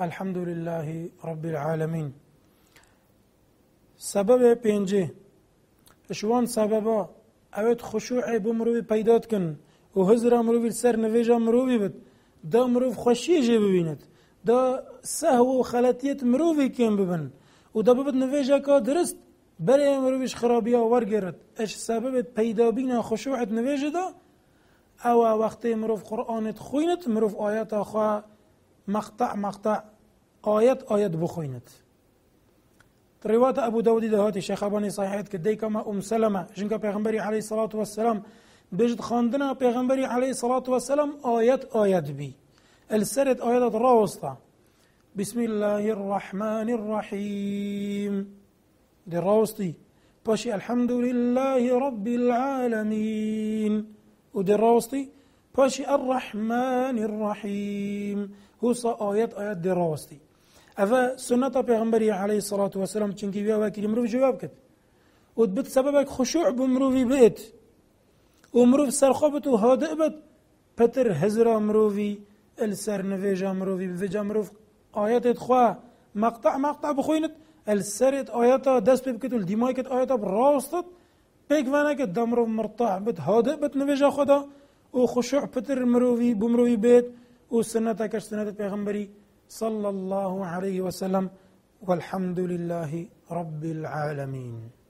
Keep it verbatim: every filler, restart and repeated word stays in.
الحمد لله رب العالمين. سبب پنجه شوان سببا اوید خشوع بمروی پیدات کن و حضر مروی سر نویجا مروی بد دا مروی خوشی جه ببیند دا سهو و خلطیت مروی کم ببن و دا ببد نویجا که درست برای مرویش خرابی ها ورگرد اش سبب پیدا بینا خشوعت نویجا دا او وقت مروف قرآنت خوینت مروف آیت آخوا مقطع مقطع آیت آیت بخوینت. روایت ابو داودی دهاتی شیخ ابانی صحیحیت که دی کما ام سلمه جنگا پیغمبری علیه الصلاة والسلام بجد خاندنا پیغمبری علیه الصلاة والسلام آیت آیت بی السرد آیت راوستا بسم الله الرحمن الرحیم دی راوستی پاشی الحمد لله رب العالمین و دی راوستی پاشی الرحمن الرحیم هوسا آیت آیت دی راوستی. أفا سنة پیغمبری علیه الصلاة والسلام چنکی بیا وکیلی مروف جواب کد و بد سببك خشوع بمروفی بیت و مروف سرخوبت و هادئ بد پتر هزرا مروفی السر نویجا مروفی بویجا مروف آیات خواه مقطع مقطع بخوینت السرت آیاتا دست بکت و الدیمای کت آیاتا براستت پیک وانا کت دا مروف مرتاح بد هادئ بد نویجا خدا و خشوع پتر مروفی بمروفی بیت و سنة کش سنة پیغمبری صلى الله عليه وسلم والحمد لله رب العالمين.